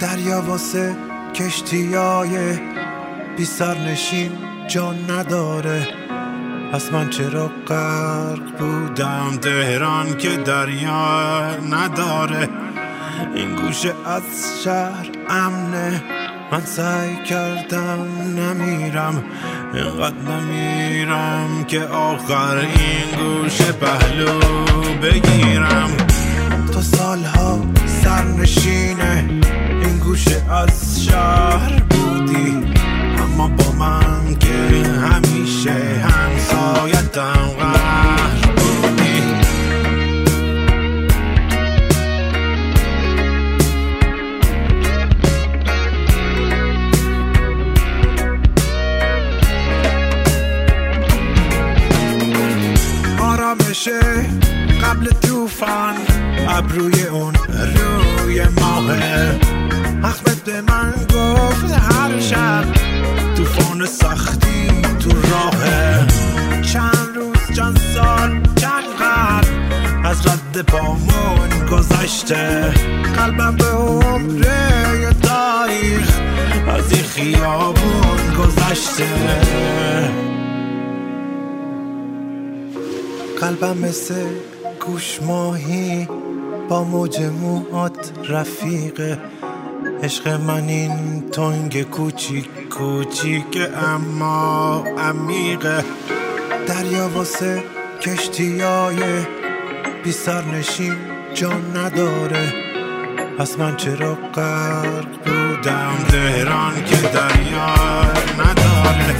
دریا واسه کشتیای بی سرنشین جان نداره. پس من چرا غرق بودم تهران که دریا نداره. این گوشه از شهر امنه، من سعی کردم نمیرم، اینقدر نمیرم که آخر این گوشه پهلو بگیرم. تا سالها سرنشینه این گوشه از شهر بودی، اما با من که همیشه همسایتم قهر بودی. آرامشه قبل طوفان ابروی اون روی ماهه. احمد به من گفت هر شب طوفان سختی تو راهه. چند روز چند سال چند قرن از رد پامون گذشته. قلبم به عمره تاریخ از این خیابون گذشته. قلبم مثل گوش ماهی با موج موهات رفیقه. عشق من این تنگ کوچیک کوچیک اما عمیقه. دریا واسه کشتیای بی سرنشین جان نداره. پس من چرا غرق بودم تهران که دریا نداره.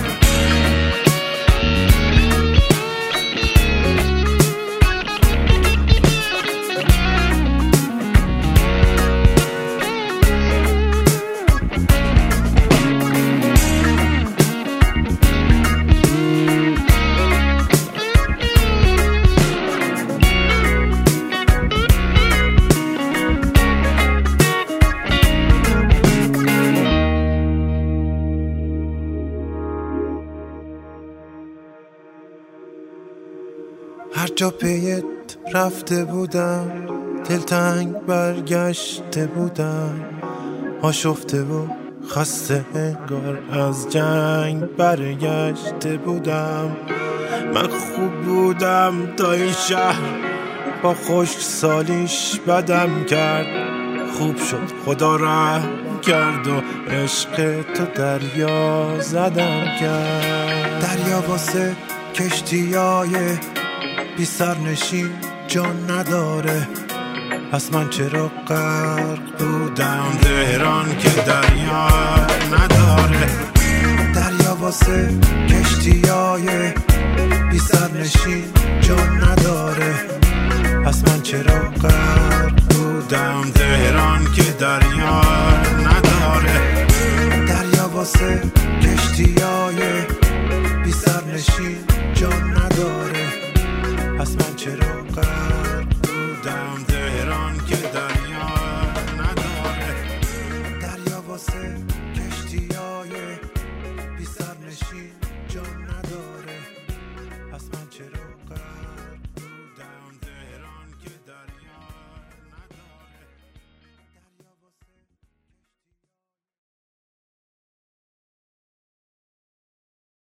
هر جا پیت رفته بودم دلتنگ برگشته بودم. آشفته و خسته انگار از جنگ برگشته بودم. من خوب بودم تا این شهر با خشک سالیش بدم کرد. خوب شد خدا رحم کرد و عشق تو دریا زدم کرد. دریا واسه کشتیای بی سرنشین جان نداره. پس من چرا غرق بودم تهران که دریا نداره. دریا واسه کشتیای بی سرنشین جان نداره. پس من چرا غرق بودم تهران که دریا نداره. دریا واسه کشتیای بی سرنشین